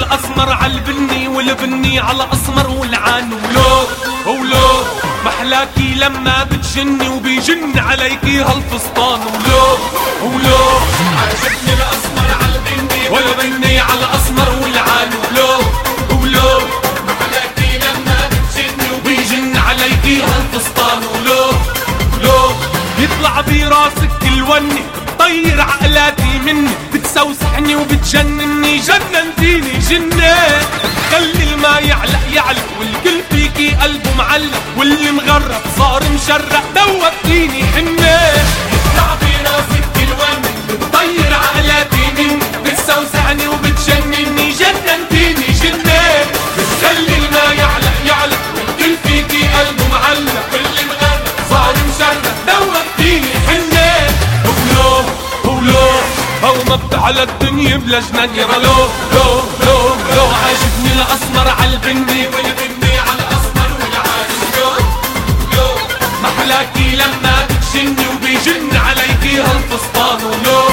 الاسمر على البني والبني على الاسمر والعان ولو محلاكي لما بتجني وبيجن عليكي هالفستان ولو عجبني الاسمر على البني والبني على الاسمر والعان ولو محلاكي لما بتجني وبيجن عليكي هالفستان ولو يطلع براسك الوني طير عقلاتي مني بتسوسحني وبتجنني جننتيني جنة خلي الماء يعلق والكل فيكي قلبه معلق واللي مغرب صار مشرق دوبتيني حنة يطلع براسك الوني بتطير عقلاتي مني بتسوسحني وبتجنني جننتيني جنة خلي الماء يعلق والكل فيكي قلبه معلق واللي مغرب صار مشرق دوبتيني حنة هو مبدأ على الدنيا بلا جنان يا لو عاجبني الاسمر على البني والبني على الاسمر والعاجب لو محلاكي لما بتجني وبيجن عليكي هالفستان ولو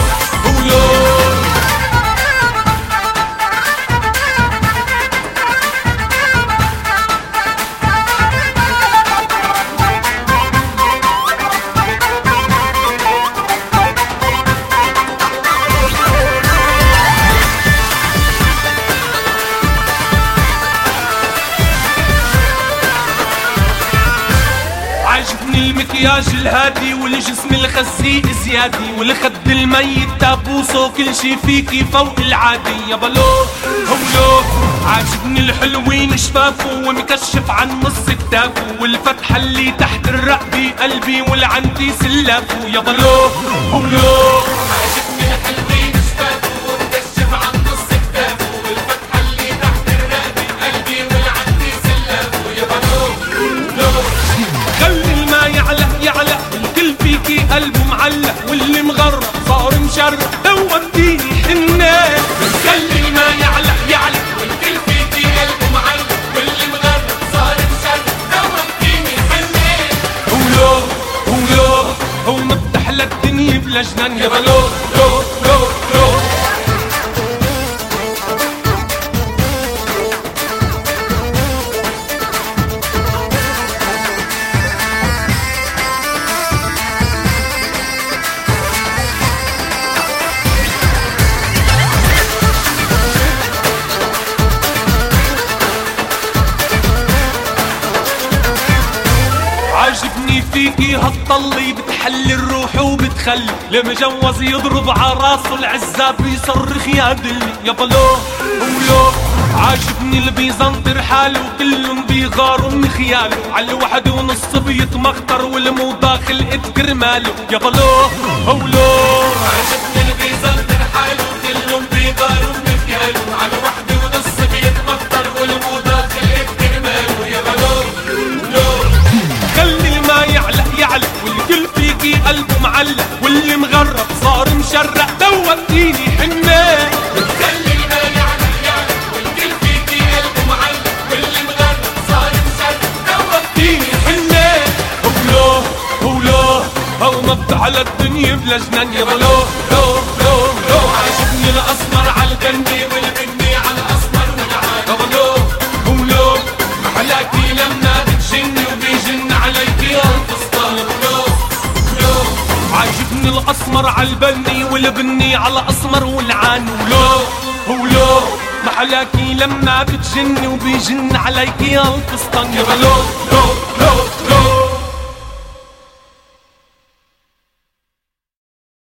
عاجبني المكياج الهادي والجسم الخزي زيادي والخد الميت تابوسه كل شي فيكي فوق العادي يابا لو عاجبني الحلوين شفافه ومكشف عن نص كتافه والفتحة اللي تحت الرقبة قلبي والعندي سلافه يابا لو عاجبني الحلوين شفافه ومكشف عن نص كتافه والفتحة اللي تحت الرقبة قلبي والعندي سلافه يابا لو خلي الماء يعلق والكل فيكي قلبه معلق واللي مغرب صار مشرق دوبتيني حنة خلي الماء يعلق والكل فيكي قلبه معلق واللي مغرب صار مشرق دوبتيني حنة هو مبدأ على الدنيا بلا جنان يابا لو عاجبني فيكي هالطلي بتحلي الروح وبتخلي المجوز يضرب عراسه العزاب يصرخ يا دلي يابا لو عاجبني اللي بيزنطر حاله وكلهم بيغاروا من خياله على الوحد ونص بيتمخطر والموضة خلقت كرماله يابا لو عاجبني اللي بيزنطر حاله وكلهم بيغاروا من خياله على الوحد ونص بيتمخطر والموضة خلقت كرماله يابا لو خلي الماء يعلق والكل فيكي قلبه معلق واللي مغرب صار مشرق دوبتيني حنة خلي الماء يعلق والكل فيكي قلبه معلق واللي مغرب صار مشرق دوبتيني حنة هو مبدأ على الدنيا بلا جنان يابا لو عاجبني الاسمر على البني والبني على الاسمر والعاجب لو محلاكي لما بتجني وبيجن عليكي هالفستان عاجبني الاسمر على البني والبني على الاسمر والعان ولو محلاكي لما بتجني وبيجن عليكي هالفستان يابا لو